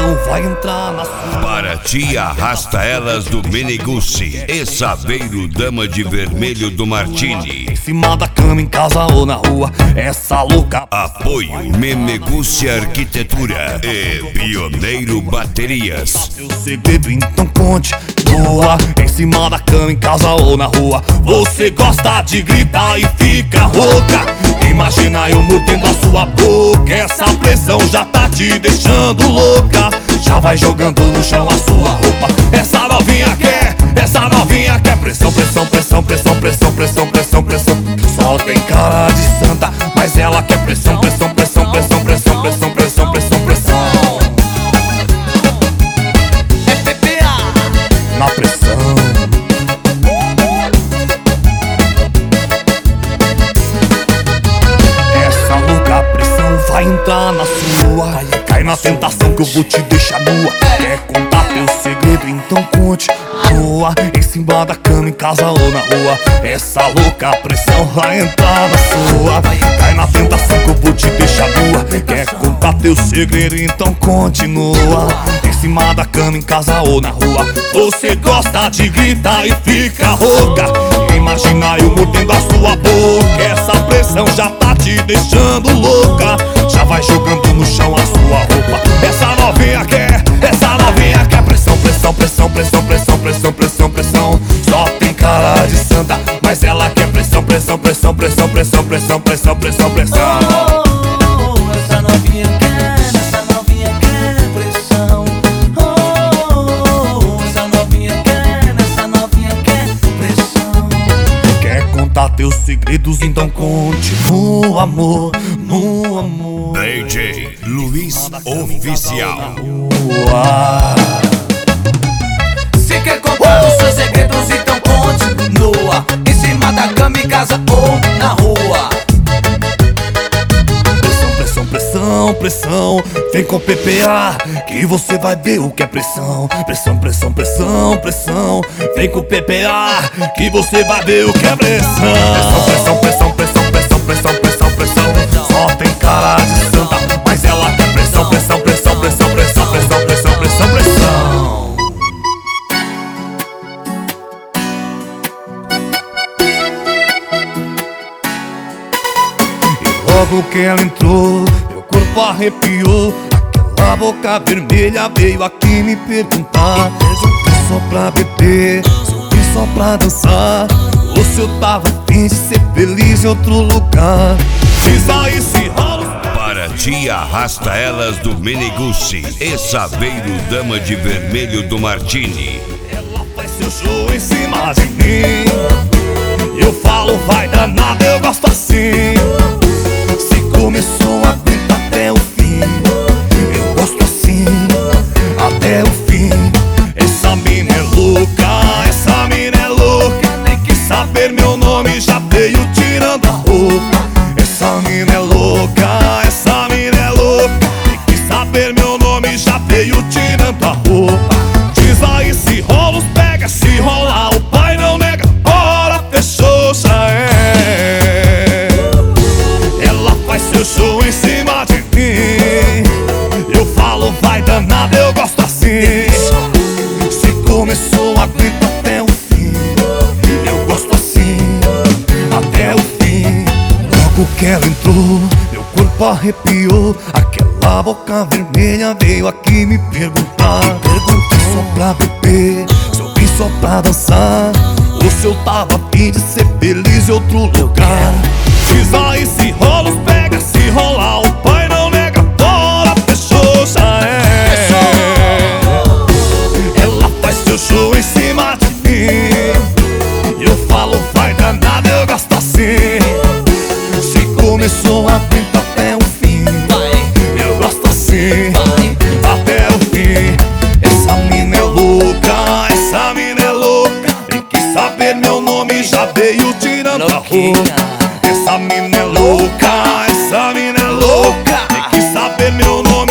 pressão vai entrar na sua. Paraty arrasta elas do Meneguzzi e Saveiro, dama de vermelho do Martini. Em cima da cama, em casa ou na rua, essa louca. Apoio Meneguzzi Arquitetura e Pioneiro Baterias. Seu segredo então conte, boa. Em cima da cama, em casa ou na rua, você gosta de gritar e fica rouca. Imagina eu mordendo a sua boca, essa pressão já tá te deixando louca. Já vai jogando no chão a sua roupa. Essa novinha quer pressão, pressão, pressão, pressão, pressão, pressão, pressão, pressão. Só tem cara de santa, mas ela quer pressão, pressão, pressão, pressão, pressão, pressão, pressão, pressão, pressão. É PPA na pressão. Vai entrar na sua, cai na tentação que eu vou te deixar nua. Quer contar teu segredo? Então conte, boa. Em cima da cama, em casa ou na rua, essa louca pressão vai entrar na sua. Cai na tentação que eu vou te deixar nua. Quer contar teu segredo? Então continua. Em cima da cama, em casa ou na rua, você gosta de gritar e fica rouca. Imagina eu mordendo a sua boca, essa pressão já tá te deixando louca. Já vai jogando no chão a sua roupa. Essa novinha quer pressão, pressão, pressão, pressão, pressão, pressão, pressão, pressão. Só tem cara de santa, mas ela quer pressão, pressão, pressão, pressão, pressão, pressão, pressão, pressão, pressão. Essa novinha quer pressão. Essa novinha quer pressão. Quer contar teus segredos? Então conte no amor, no amor. DJ Luiz Oficial. Se quer contar os seus segredos, então continua. Em cima da cama, em casa ou na rua. Pressão, pressão, pressão, pressão. Vem com PPA que você vai ver o que é pressão. Pressão, pressão, pressão, pressão. Vem com PPA que você vai ver o que é pressão. Pressão, pressão, pressão, pressão, pressão, pressão, pressão, pressão. Só tem cara de santa, mas ela quer pressão, pressão, pressão, pressão, pressão, pressão, pressão, pressão, pressão. E logo que ela entrou, meu corpo arrepiou. Aquela boca vermelha veio aqui me perguntar se eu vim só pra beber, se eu vim só pra dançar, ou se eu tava afim de ser feliz em outro lugar. Diz aí se rola. Paraty arrasta elas do Meneguzzi e Saveiro, dama de vermelho do Martini. Ela faz seu show em cima de mim. Eu falo, vai danada, eu gosto assim. Se começou, aguenta até o fim. Eu gosto assim, até o fim. Essa mina é louca, essa mina é louca. Tem que saber meu nome, já veio tirando a roupa. Essa mina é louca, essa mina é louca. Tem que saber meu nome, já veio tirando a roupa. Diz aí se rola os pega, se rolar o pai não nega. Bora, fechou, já é. Ela faz seu show em cima de mim. Eu falo, vai danada, eu gosto assim. Se começou, aguenta até o fim. Eu gosto assim, até o fim. Logo que ela entrou, meu corpo arrepiou. Aquela boca vermelha veio aqui me perguntar. Perguntei só pra beber, se eu vim só pra dançar, ou se eu tava afim de ser feliz em outro lugar. Diz aí se rola os pega, se rolar o pai não nega. Bora, fechou, já é. Ela faz seu show em cima de mim. Eu falo, vai danada, eu gosto assim. Se começou, aguenta até o fim. Eu gosto assim, até o fim. Essa mina é louca, essa mina é louca. Tem que saber meu nome, já veio tirando a roupa. Essa mina é louca, essa mina é louca. Tem que saber meu nome.